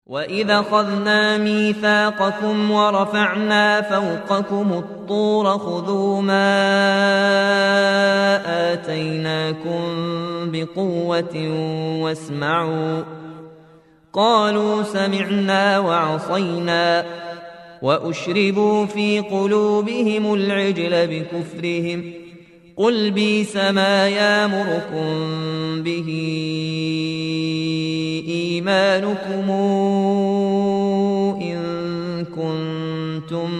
وَإِذْ أَخَذْنَا مِيثَاقَكُمْ وَرَفَعْنَا فَوْقَكُمُ الطُّورَ خُذُوا مَا آتَيْنَاكُمْ بِقُوَّةٍ وَاسْمَعُوا قَالُوا سَمِعْنَا وَعَصَيْنَا وَأُشْرِبُوا فِي قُلُوبِهِمُ الْعِجْلَ بِكُفْرِهِمْ قُلْ بِئْسَ مَا يَأْمُرُكُم بِهِ إِيمَانُكُمْ إِن كُنتُم